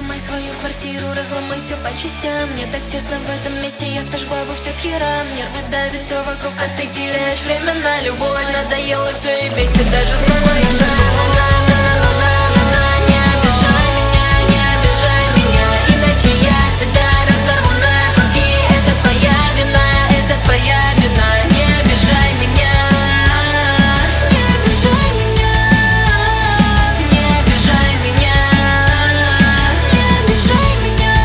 Ломай свою квартиру, разломай все по частям. Мне так тесно в этом месте, я сожгла бы все к херам. Нервы давят все вокруг, а ты теряешь время на любовь. Надоело все и бесит даже снова и не обижай меня, не обижай меня, иначе я тебя разорву на куски. Это твоя вина, это твоя вина. Не обижай меня, не обижай меня, не обижай меня, не обижай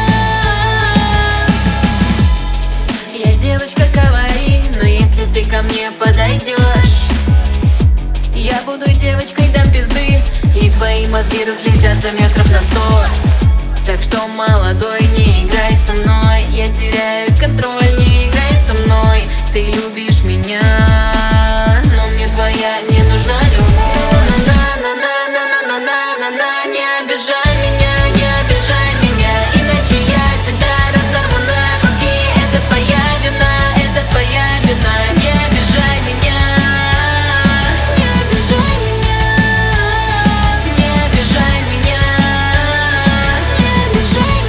меня. Я девочка, говори, но если ты ко мне подойдешь, я буду девочкой, дам пизды, и твои мозги разлетятся метров на 100. Так что, молодой, не играй со мной, я теряю контроль, не играй со мной. Ты любишь меня, но мне твоя не нужна любовь. На-на-на-на-на-на-на-на-на. Не обижай меня, не обижай меня, иначе я тебя разорву на куски. Это твоя вина, это твоя вина. Не обижай меня, не обижай меня, не обижай меня, не обижай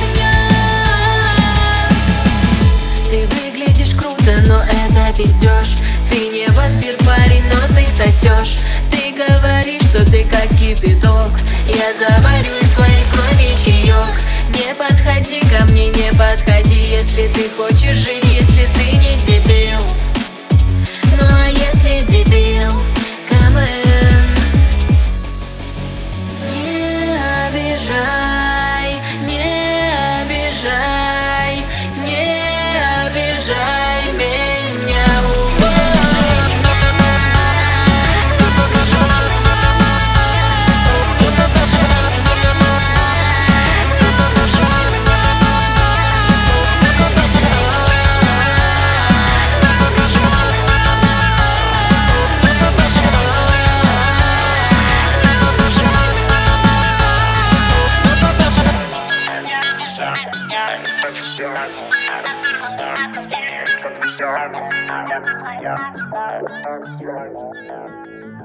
меня. Ты выглядишь круто, но это пиздёж. Ты не вампир, парень, но ты сосешь. Ты говоришь, что ты как кипяток. Я заварю из твоей крови чаек. Не подходи ко мне, не подходи, если ты хочешь жить, если ты не дебил. Ну а если дебил, камэн. Не обижай, не обижай, не обижай меня. Yeah.